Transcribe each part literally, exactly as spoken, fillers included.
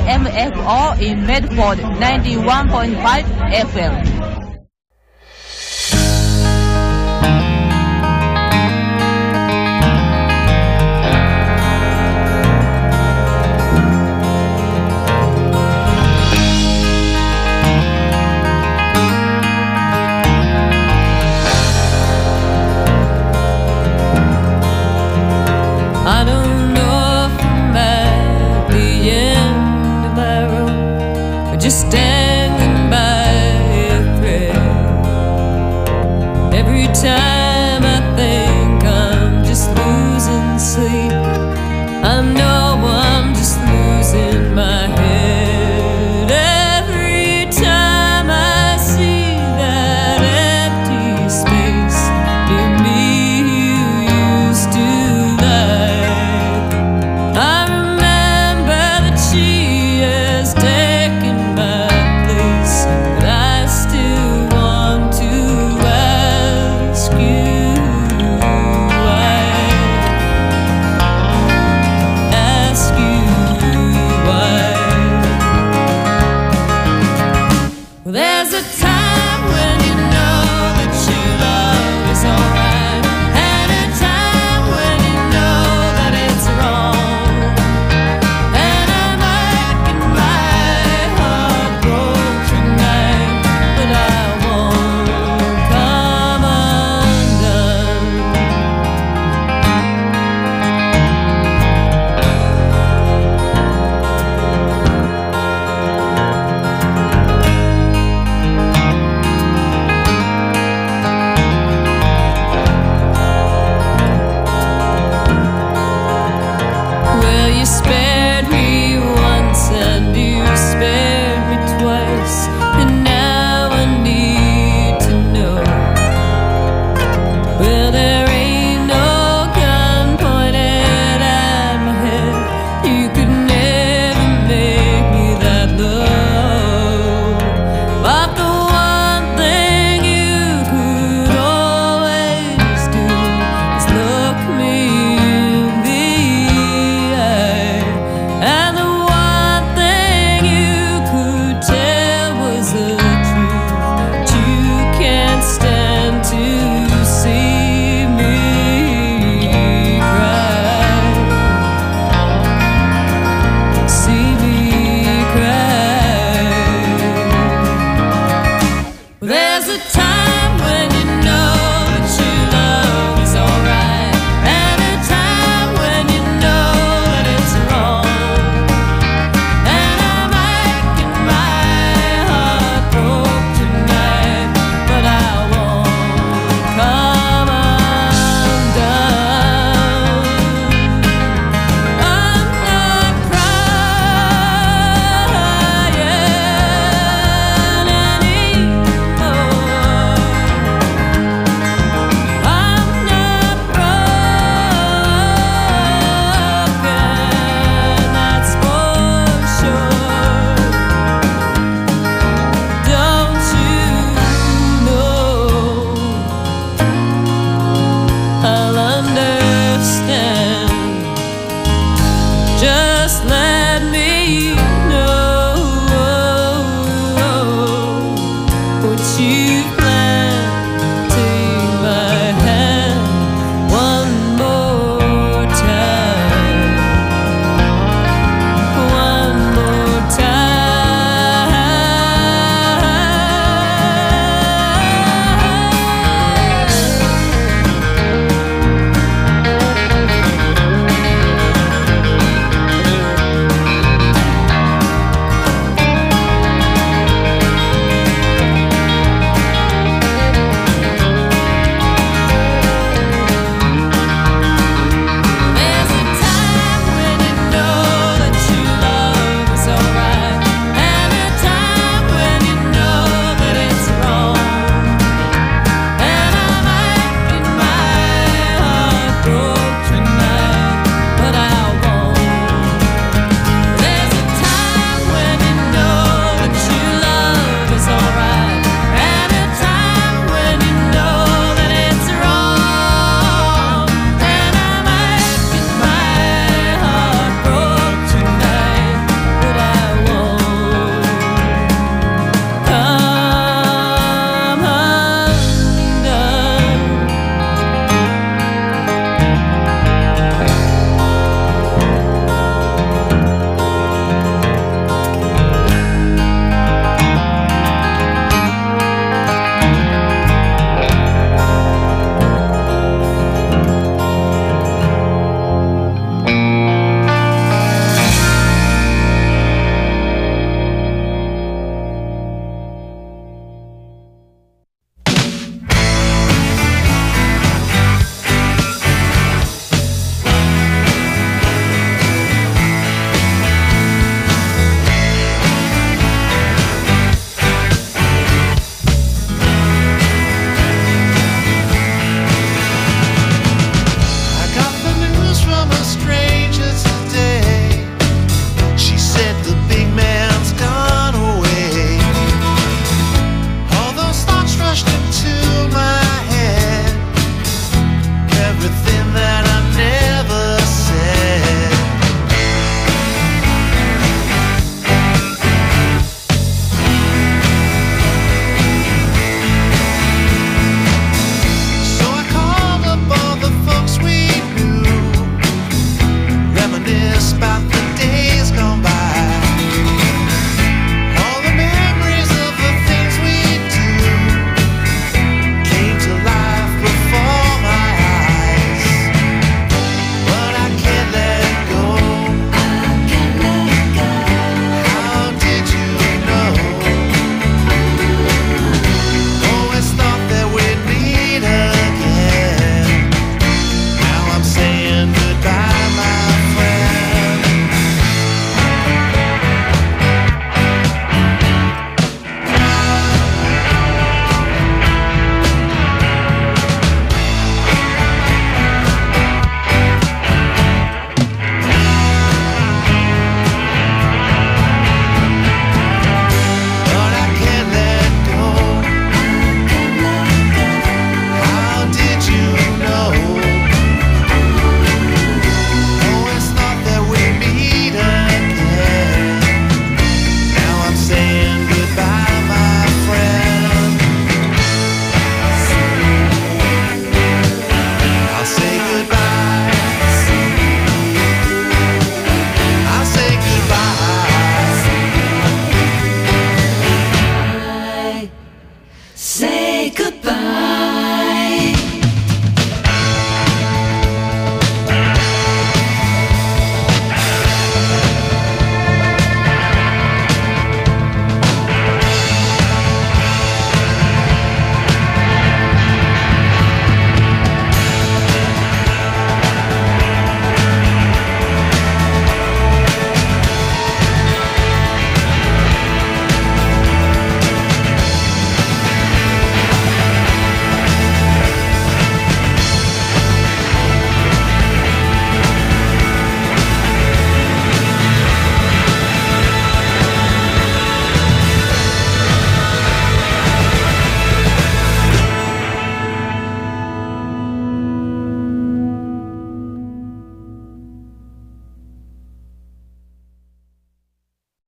M F O in Medford, ninety-one point five F M. I don't know if I'm at the end of my rope or just standing by a thread. Every time I think I'm just losing sleep, I know I'm just losing my head. Every time I see that empty space near me you used to like, I remember that she has taken my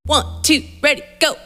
One, two, ready, go.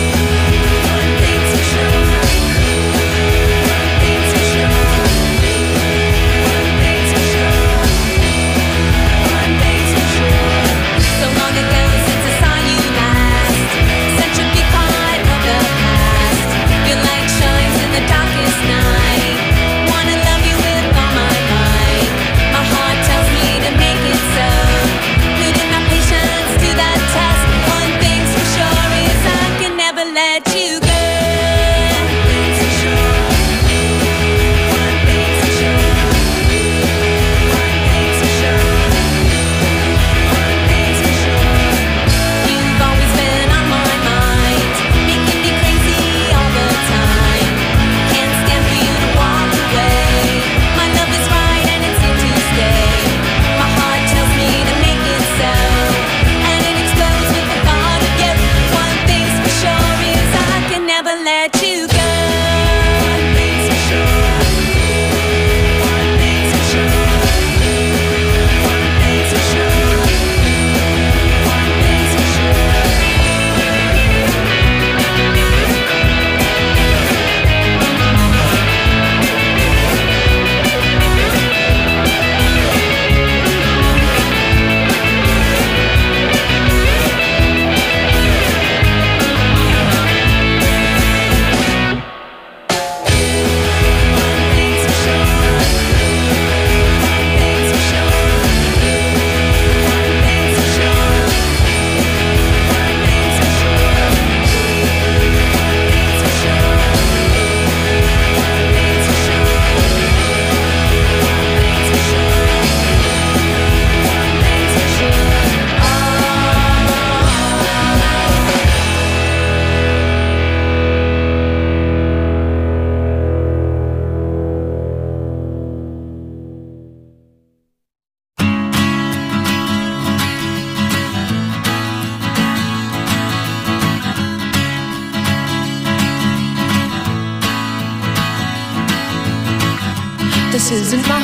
This isn't my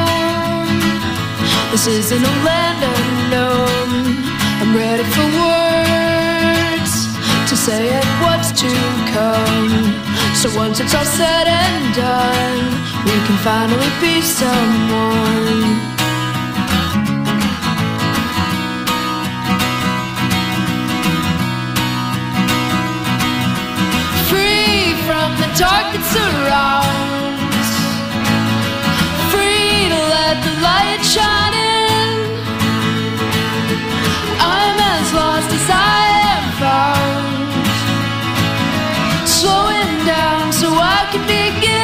home. This isn't a land unknown. I'm ready for words to say it what's to come. So once it's all said and done, we can finally be someone. Free from the dark that surrounds, free to let the light shine in. I'm as lost as I am found, slowing down so I can begin.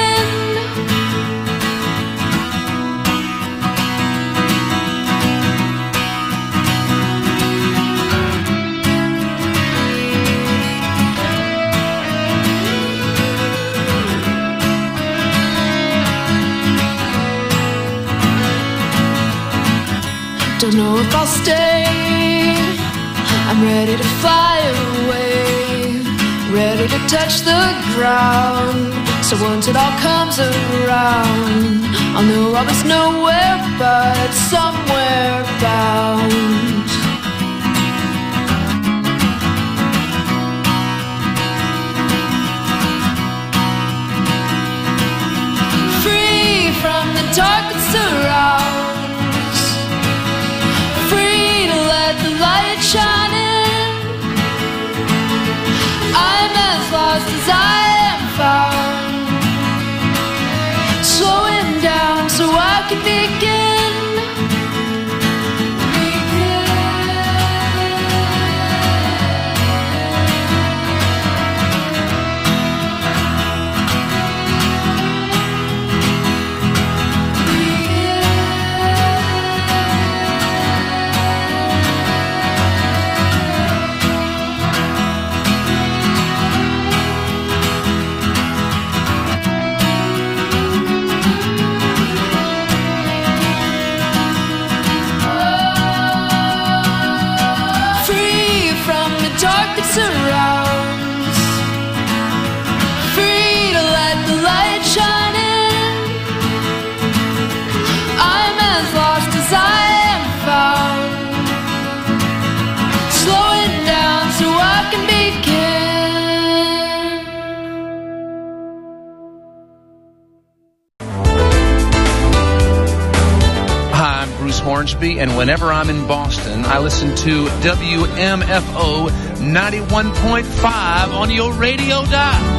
Don't know if I'll stay. I'm ready to fly away, ready to touch the ground. So once it all comes around, I'll know I was nowhere but somewhere bound. Free from the dark that surrounds, free to let the light shine in. I'm as lost as I am found, slowing down so I can begin. Begin. Hornsby, and whenever I'm in Boston, I listen to W M F O ninety-one point five on your radio dial.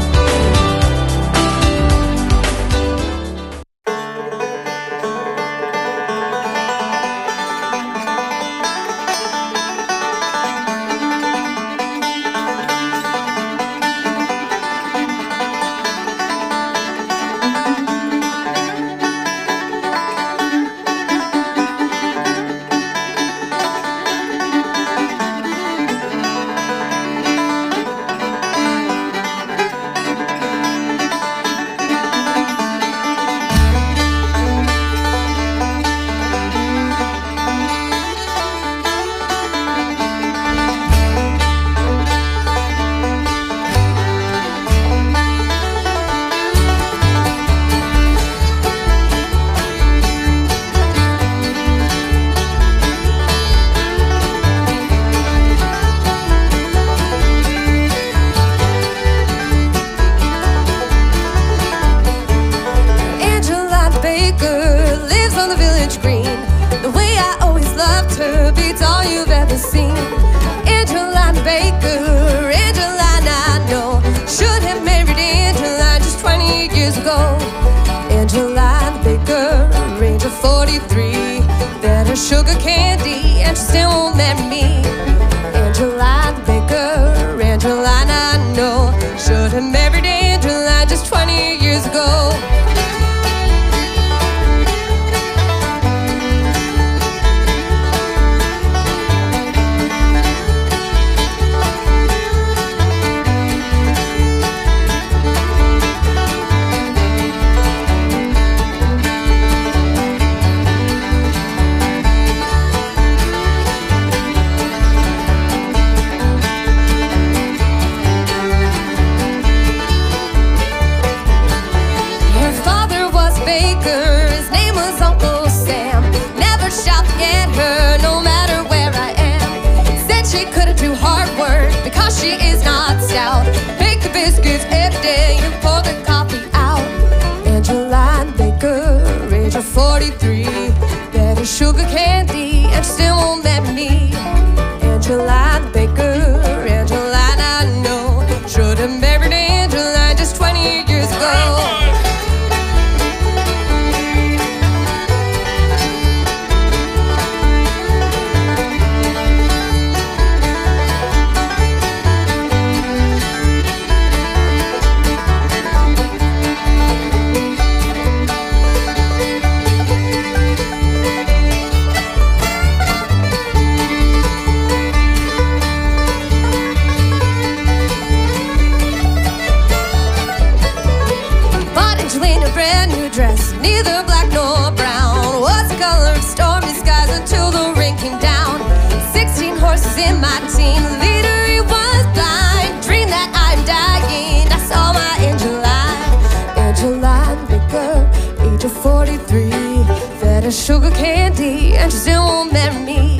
Sugar candy, and she still won't marry me.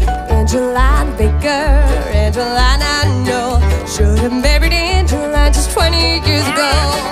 Angeline Baker, Angeline I know, should have married Angeline just twenty years ago.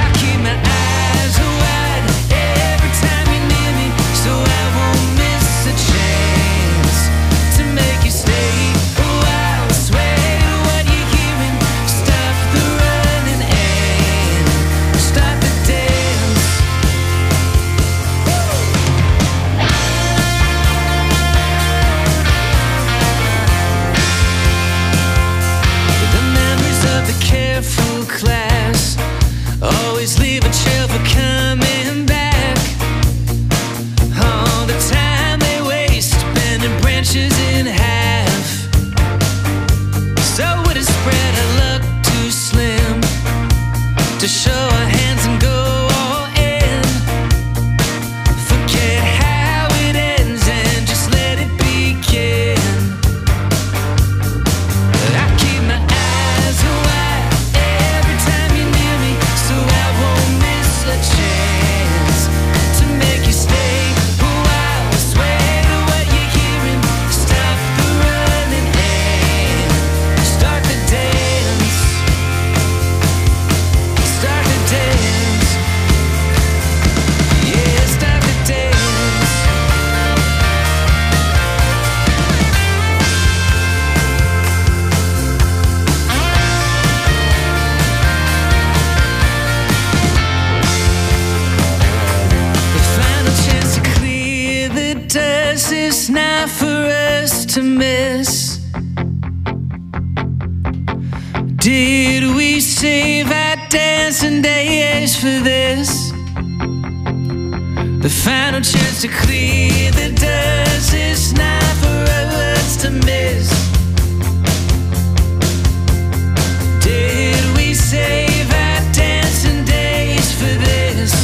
Miss Did we save our dancing days for this? The final chance to clear the dust. It's not for us to miss. Did we save our dancing days for this?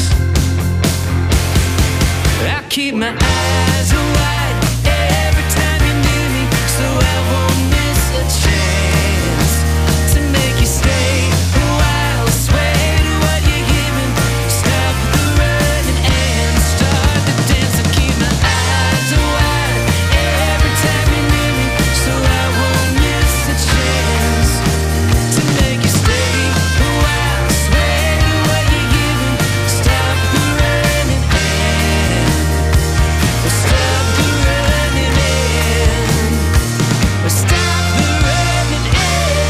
I keep my eyes wide every time you're near me, so I won't miss a chance to make you stay a while. Sway to what you're giving. Stop the running and start the dance. I keep my eyes wide every time you're near me, so I won't miss a chance to make you stay a while. Sway to what you're giving. Stop the running and stop the running and stop the running and.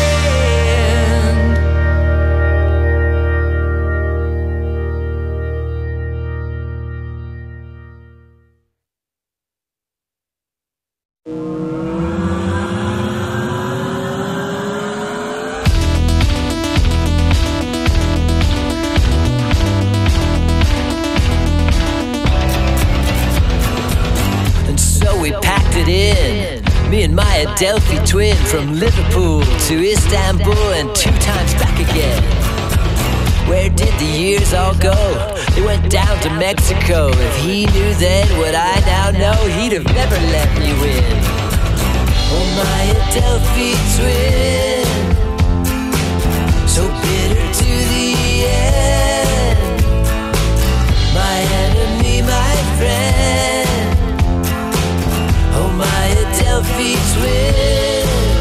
And so we packed it in, me and my Adelphi twin, from Liverpool to Istanbul and two times back again. Where did the years all go? They went down to Mexico. If he knew then what I now know, he'd have never let me win. Oh, my Adelphi twin, so bitter to the end. My enemy, my friend. Oh, my Adelphi twin.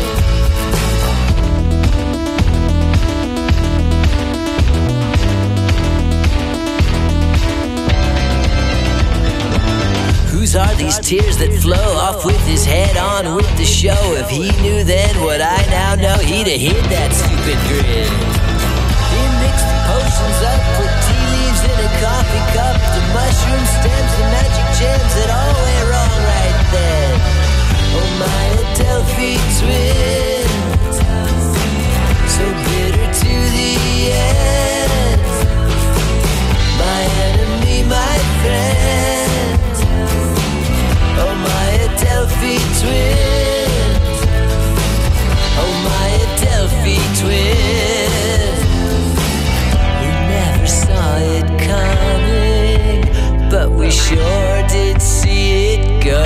Whose are these tears that flow off with his head on with the show? If he knew then what I now know, he'd have hid that stupid grin. He mixed the potions up, put tea leaves in a coffee cup, the mushroom stems, the magic gems that all went wrong right then. Oh, my Adelphi twin, so bitter to the end. My enemy, my friend. Oh, my Adelphi twin. Oh, my Adelphi twin. We never saw it coming, but we sure did see it go.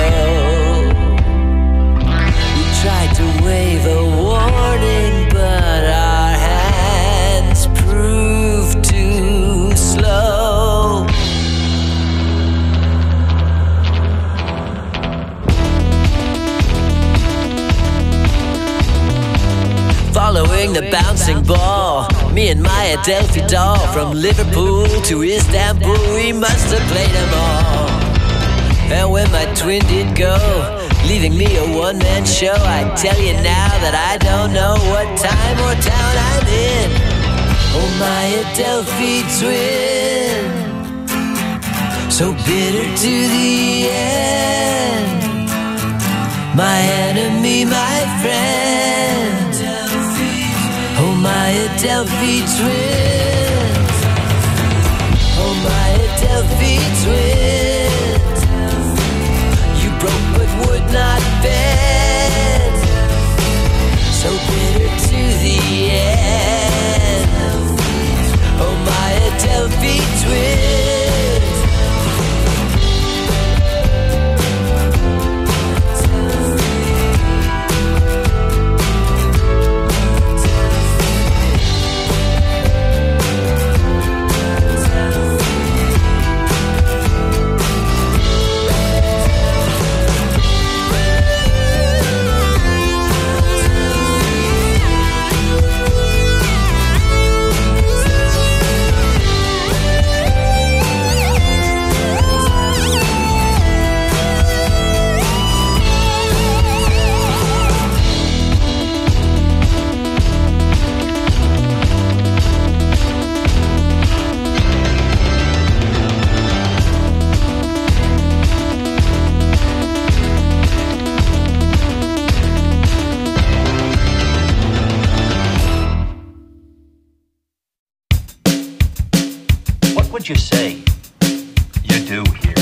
We tried to wave a warning, but our hands proved too slow. Following the bouncing ball, me and my Adelphi doll, from Liverpool to Istanbul, we must have played them all. And when my twin did go, leaving me a one-man show, I tell you now that I don't know what time or town I'm in. Oh, my Adelphi twin, so bitter to the end. My enemy, my friend. Oh, my Adelphi twin. Oh, my Adelphi twin. You broke but would not bend, so bitter to the end. Oh, my Adelphi twin. would you say you do here?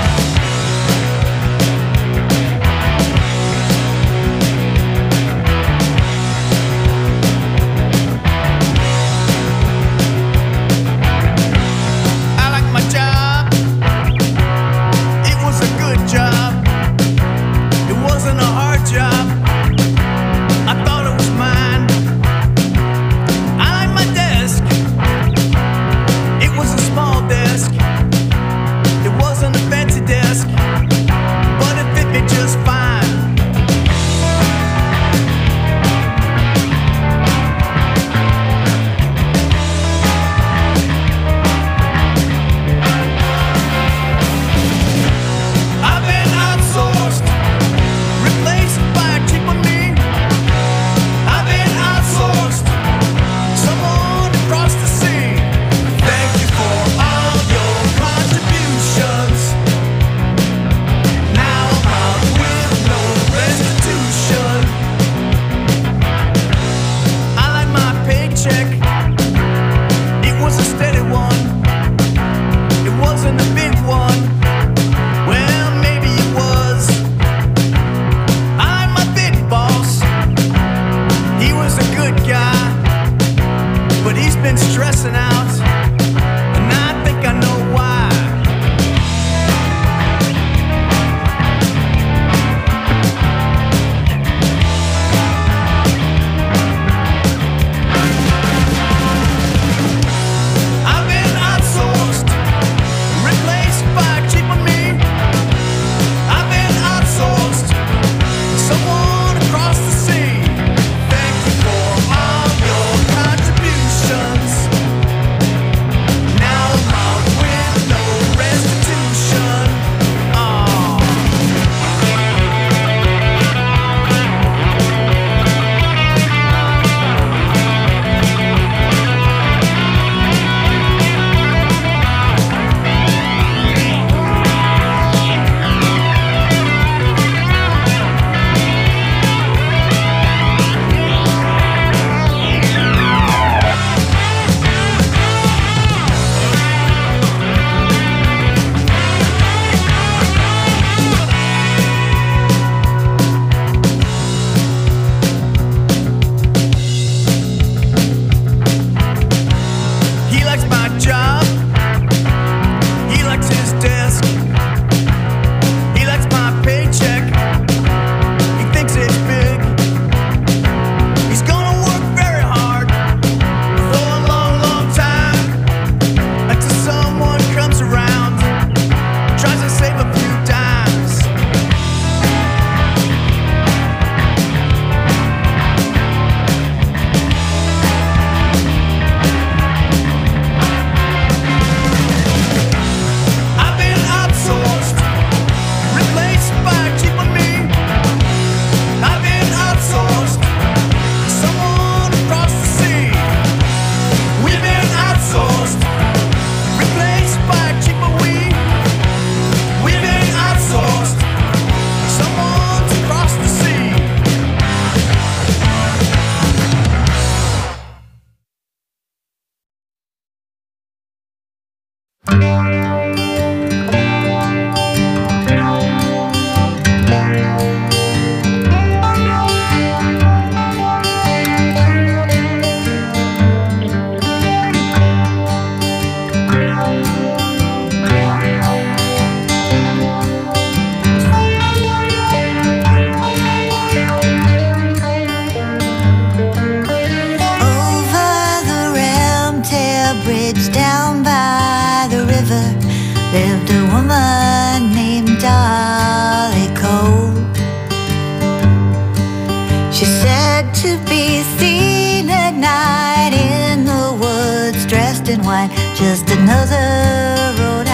Just another Rhode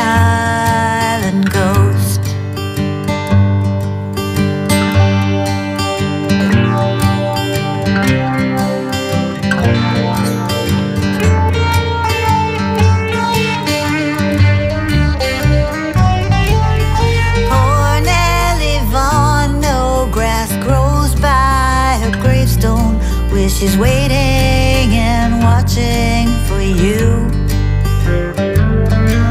Island ghost. Poor Nellie Vaughan, no grass grows by her gravestone, where she's waiting and watching for you.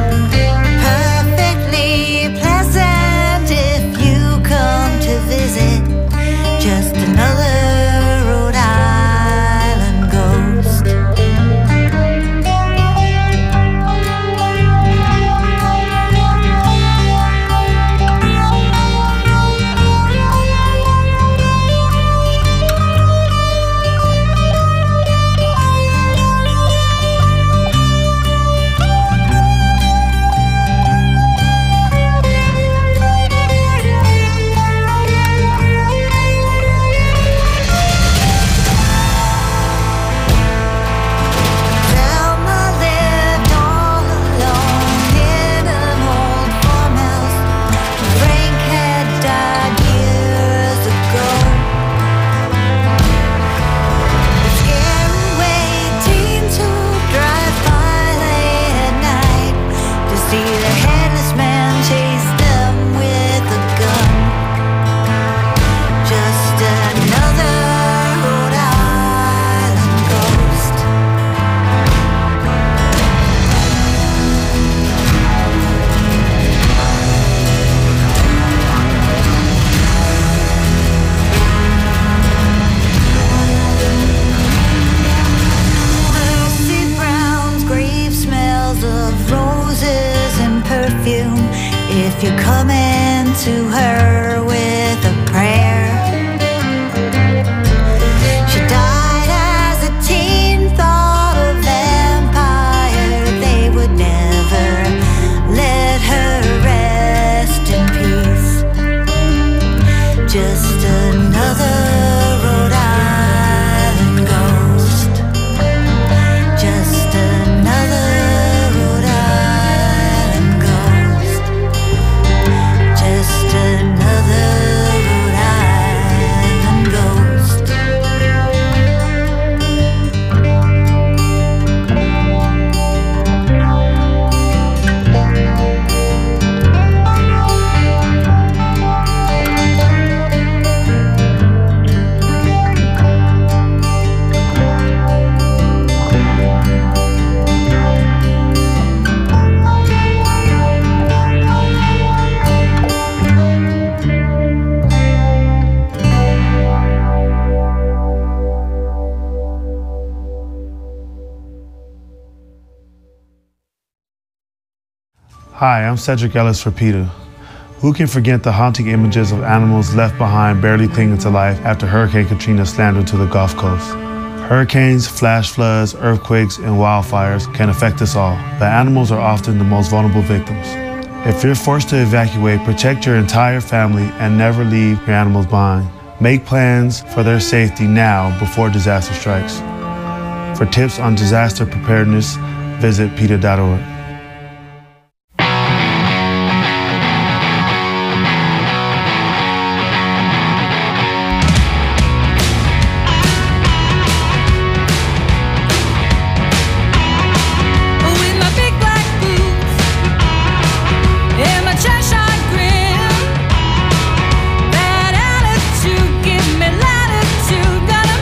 Hi, I'm Cedric Ellis for PETA. Who can forget the haunting images of animals left behind barely clinging to life after Hurricane Katrina slammed into the Gulf Coast? Hurricanes, flash floods, earthquakes, and wildfires can affect us all, but animals are often the most vulnerable victims. If you're forced to evacuate, protect your entire family and never leave your animals behind. Make plans for their safety now before disaster strikes. For tips on disaster preparedness, visit PETA dot org.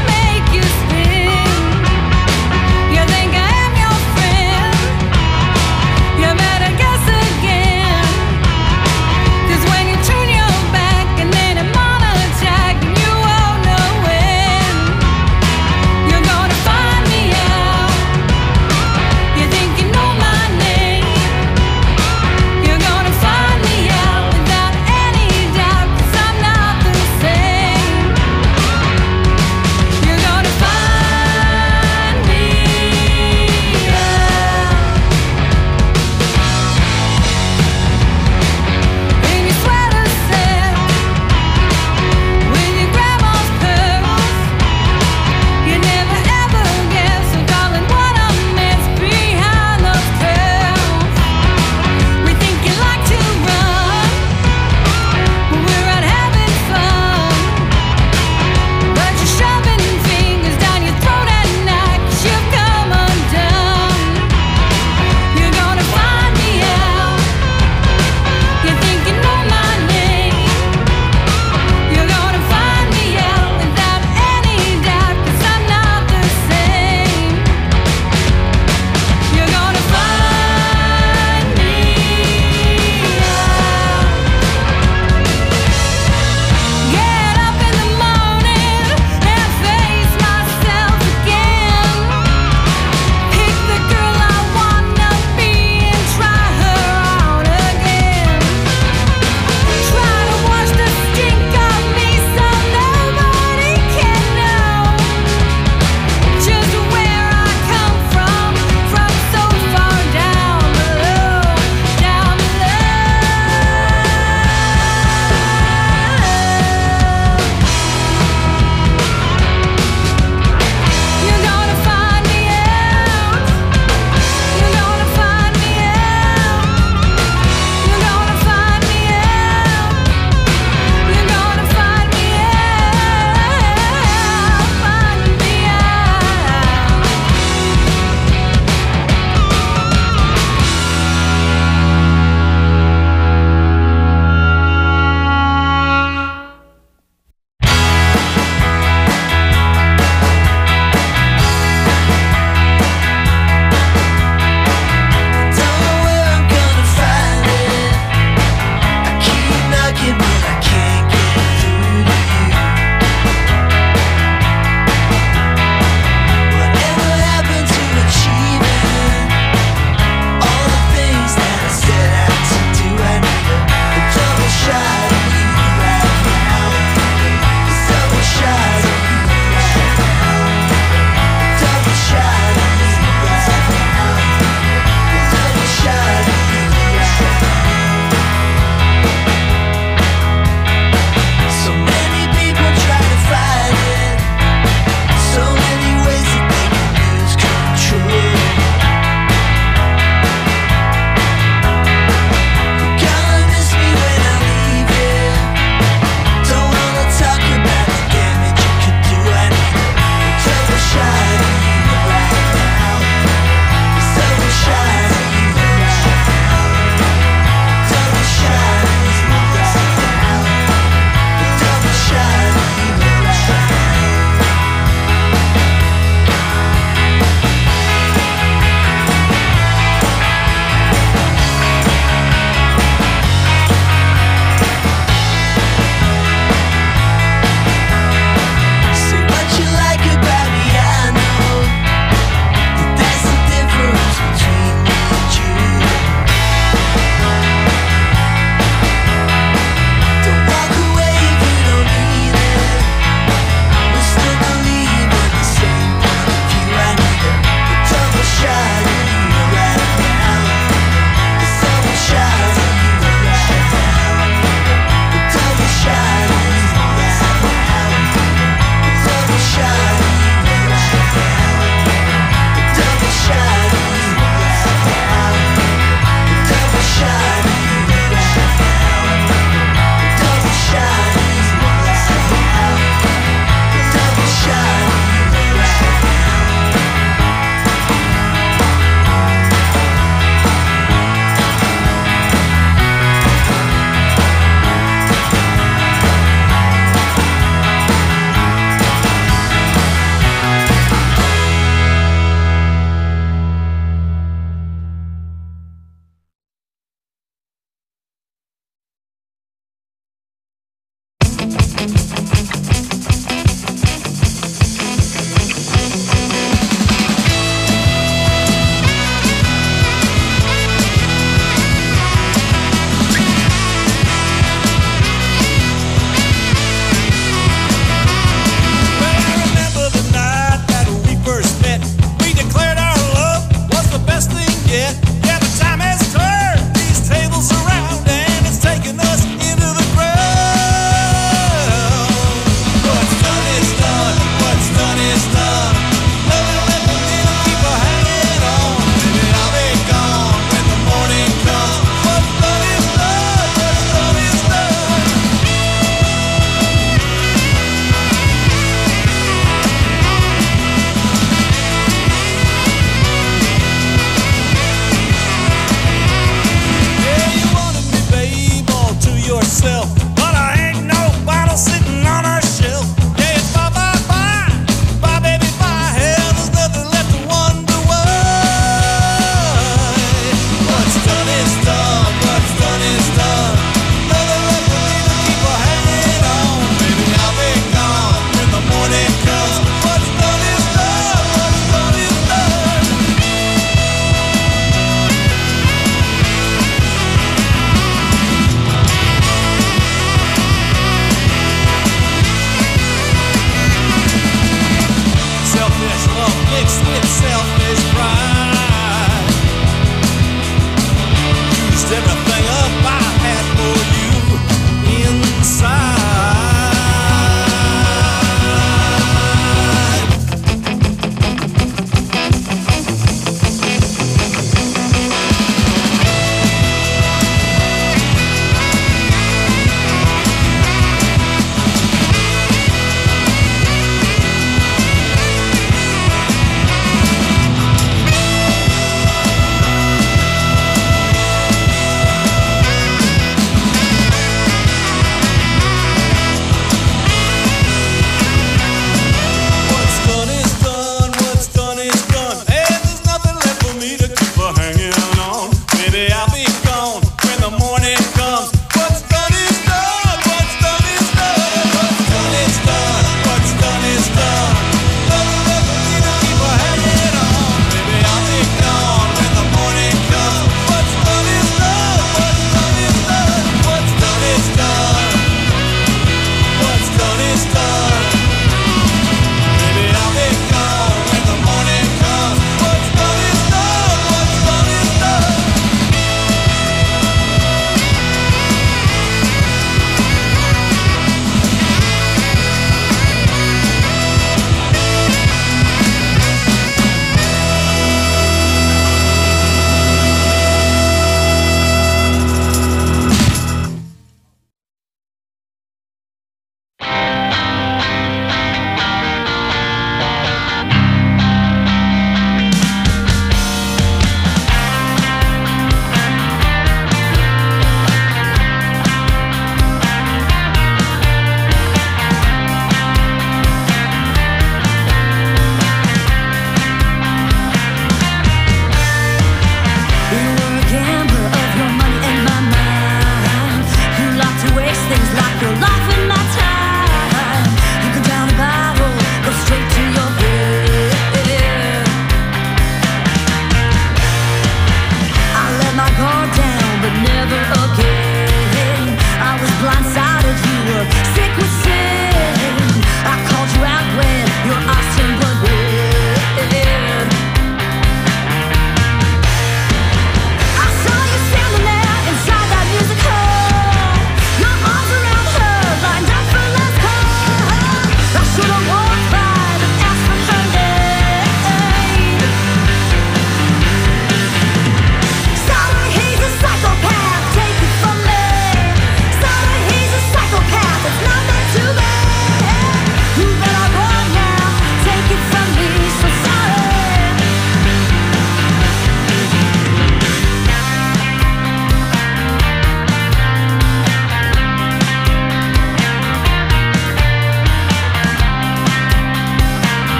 You think I am your friend?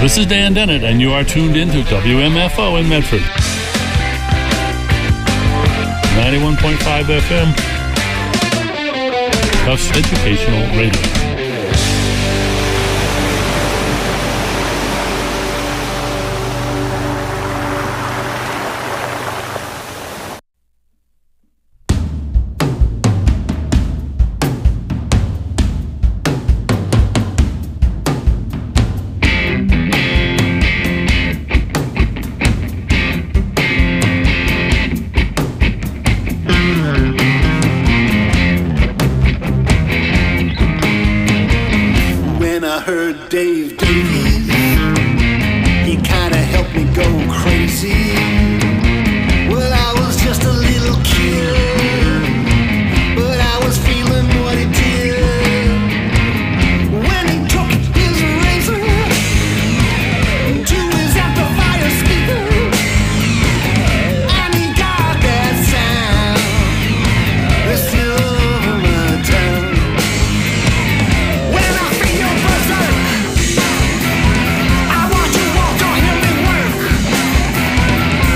This is Dan Dennett, and you are tuned into W M F O in Medford. ninety-one point five F M. Tufts Educational Radio. Dave Davies, he kinda helped me go crazy. Well, I was just a little kid, but I was feeling what he did. When he took his razor to his amplifier speaker, and he got that sound that still over my tongue. When I feel your buzzer, I watch you walk on him and work.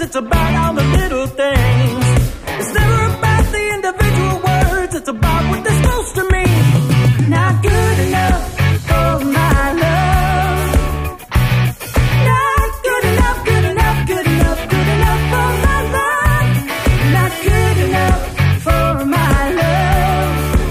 it's about all the little things. It's never about the individual words, it's about what they're supposed to mean. Not good enough for my love. Not good enough, good enough, good enough, good enough for my love. Not good enough for my love.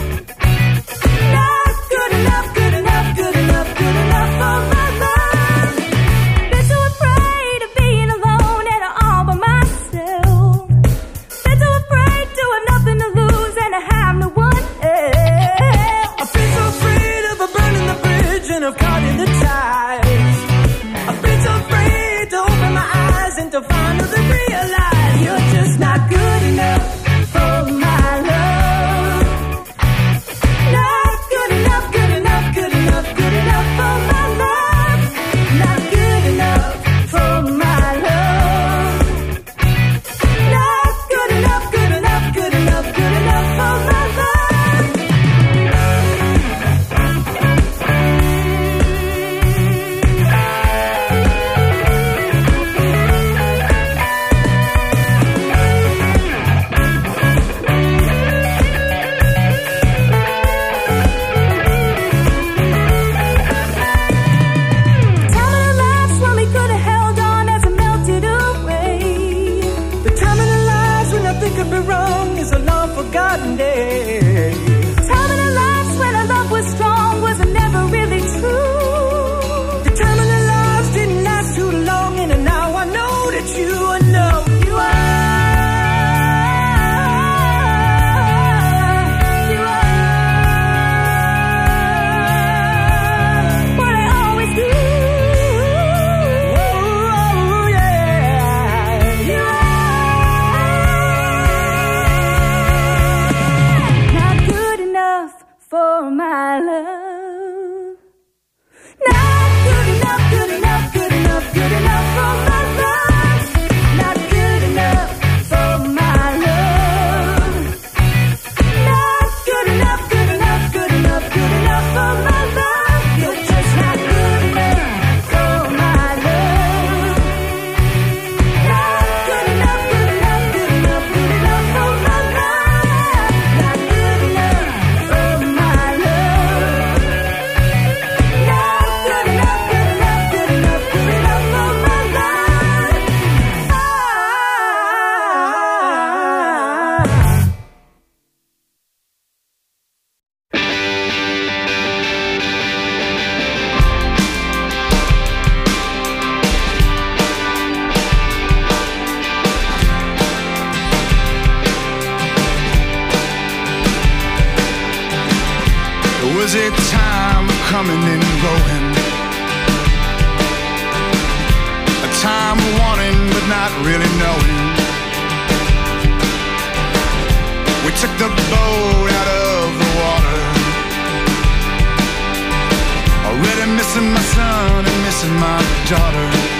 Not good enough, good enough, good enough, good enough for my love. Been so afraid of being alone and all by myself. Been so afraid to have nothing to lose and to have no one else. I've been so afraid of a burning the bridge and of caught in the tides. I've been so afraid to open my eyes and to finally realize you're just not good enough for my love. Not good enough, good enough, good enough, good enough for my love. Not good enough for my love. Not good enough, good enough, good enough, good enough for my love. Time in our lives when we could have held on as it melted away. The time in our lives when nothing could be wrong is a long forgotten day. Time in our lives when our love was strong was never really true. The time in our lives didn't last too long, and now I know that you know you are. You are what I always do. Oh, yeah. You are not good enough for my love. Not good enough, good enough, good enough, good enough for my love. Not good enough for my love. Not good enough, good enough, good enough, good enough for my love. You're just not good enough for my love. Not good enough, good enough, good enough, good enough for my love. Not good enough for my love. Not good enough, good enough, good enough, good enough for my love. Ah. There was a time of coming and going, a time of wanting but not really knowing. We took the boat out of the water, already missing my son and missing my daughter.